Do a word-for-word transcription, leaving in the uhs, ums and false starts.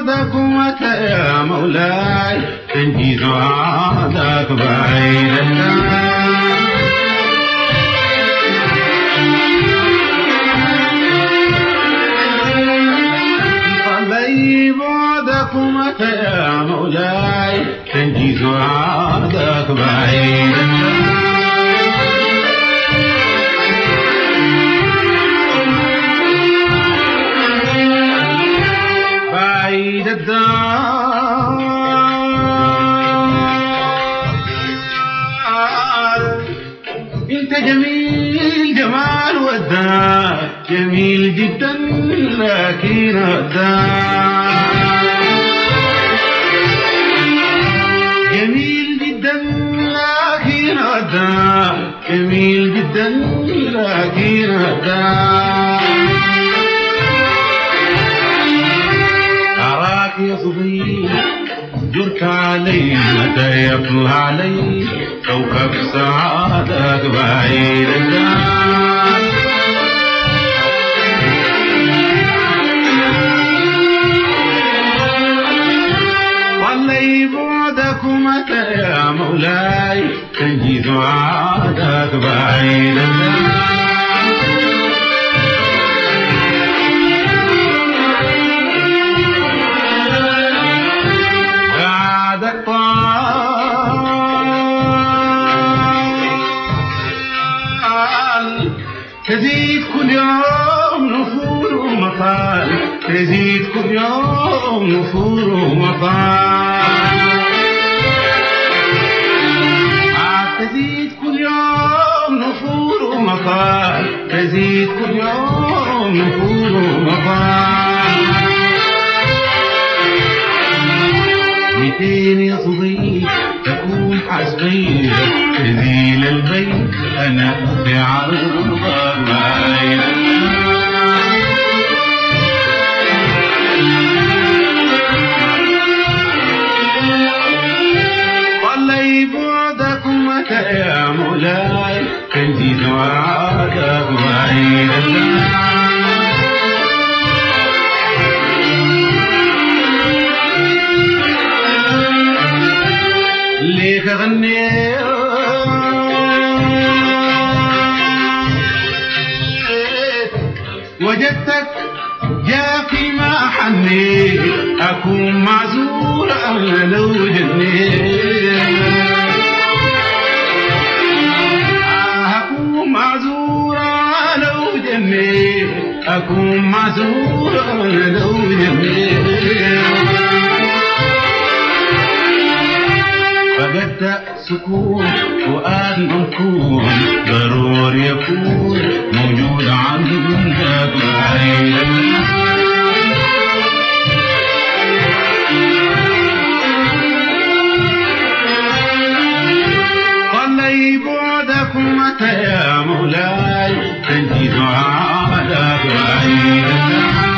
بعدك متى يا مولاي تنجز وعدك بعيدا بعدك متى يا مولاي تنجز وعدك بعيدا بعيد الدار انت جميل جمال والدار جميل جدا لكن الدار جميل جدا لكن الدار جميل جدا لكن الدار أراك يا صغير جرك علي متى يطلع علي كوكب سعادك بعيد الدار والله بعدك متى يا مولاي تنجز وعدك بعيد الدار تزيد كل يوم نفور ومطال تزيد كل يوم نفور ومطال تزيد كل يوم نفور ومطال تزيد كل يوم نفور ومطال ميتين يا صديق تكون حسبي تزيل البيت أنا في عرض بعيد والله بعدك متى يا مولاي تنجز وعدك بعيد ليك غنيت وجدتك جافي ما حنيت أكون معذور أنا لو جنيت أكون معذور لو جنيت أكون معذور أنا لو جنيت فقدت سكون فؤاد منكون ضروري يكون موجود عندك بعيدا والله بعدك متى يا مولاي تنجز وعدك بعيدا